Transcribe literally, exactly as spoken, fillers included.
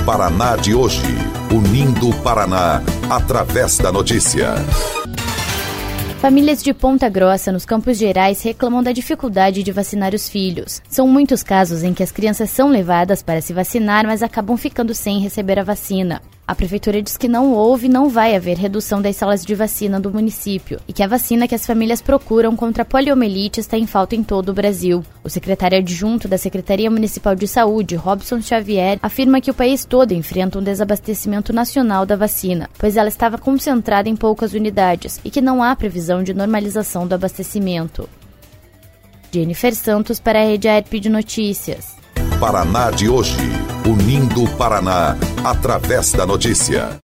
Paraná de hoje, unindo o Paraná através da notícia. Famílias de Ponta Grossa, nos Campos Gerais, reclamam da dificuldade de vacinar os filhos. São muitos casos em que as crianças são levadas para se vacinar, mas acabam ficando sem receber a vacina. A prefeitura diz que não houve e não vai haver redução das salas de vacina do município e que a vacina que as famílias procuram contra a poliomielite está em falta em todo o Brasil. O secretário adjunto da Secretaria Municipal de Saúde, Robson Xavier, afirma que o país todo enfrenta um desabastecimento nacional da vacina, pois ela estava concentrada em poucas unidades e que não há previsão de normalização do abastecimento. Jennifer Santos para a Rede A E R P de Notícias. Paraná de hoje, unindo o Paraná através da notícia.